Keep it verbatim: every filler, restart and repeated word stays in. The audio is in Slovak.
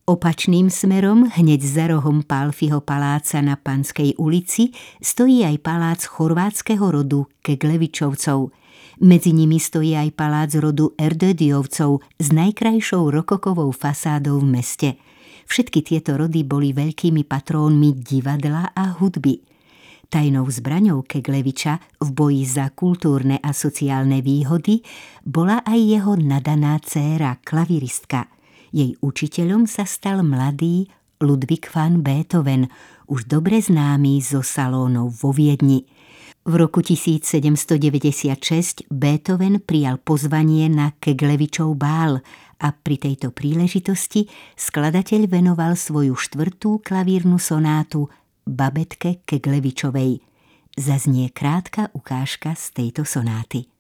Opačným smerom, hneď za rohom Pálfiho paláca na Panskej ulici, stojí aj palác chorvátskeho rodu Keglevičovcov. Medzi nimi stojí aj palác rodu Erdődyovcov s najkrajšou rokokovou fasádou v meste. Všetky tieto rody boli veľkými patrónmi divadla a hudby. Tajnou zbraňou Kegleviča v boji za kultúrne a sociálne výhody bola aj jeho nadaná dcéra, klaviristka. Jej učiteľom sa stal mladý Ludwig van Beethoven, už dobre známy zo salónov vo Viedni. V roku tisícsedemstodeväťdesiatšesť Beethoven prijal pozvanie na Keglevičov bál a pri tejto príležitosti skladateľ venoval svoju štvrtú klavírnu sonátu Babetke Keglevičovej. Zaznie krátka ukážka z tejto sonáty.